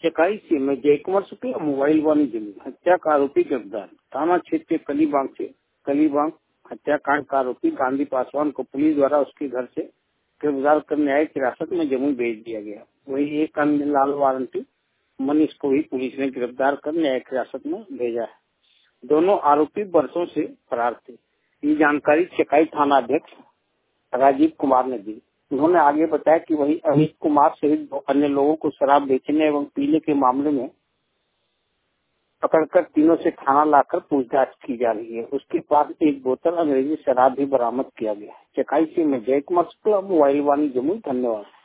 चकाई से में जयकुमार शुक्ला मोबाइल वाली जमीन हत्या का आरोपी गिरफ्तार। थाना क्षेत्र के कलीबाग हत्याकांड का आरोपी गांधी पासवान को पुलिस द्वारा उसके घर से गिरफ्तार कर न्यायिक हिरासत में जम्मू भेज दिया गया। वही एक अन्य लाल वारंटी मनीष को भी पुलिस ने गिरफ्तार कर न्यायिक हिरासत में भेजा है। दोनों आरोपी वर्षों से फरार थे। ये जानकारी चकाई थाना अध्यक्ष राजीव कुमार ने दी। उन्होंने आगे बताया कि वही अमित कुमार सहित 2 अन्य लोगों को शराब बेचने एवं पीने के मामले में पकड़कर तीनों से थाना लाकर पूछताछ की जा रही है। उसके पास एक बोतल अंग्रेजी शराब भी बरामद किया गया है। चकाई से मैं जयकुमार शुक्ला मोबाइल वाणी जम्मू। धन्यवाद।